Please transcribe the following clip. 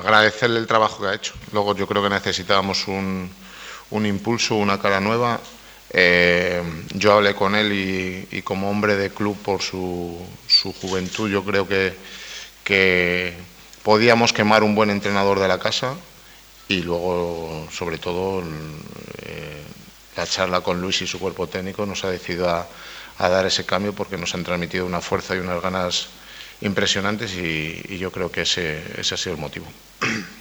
agradecerle el trabajo que ha hecho. Luego yo creo que necesitábamos un impulso, una cara nueva. Yo hablé con él y como hombre de club por su juventud, yo creo que podíamos quemar un buen entrenador de la casa y luego, sobre todo, la charla con Luis y su cuerpo técnico nos ha decidido a dar ese cambio porque nos han transmitido una fuerza y unas ganas impresionantes y yo creo que ese ha sido el motivo.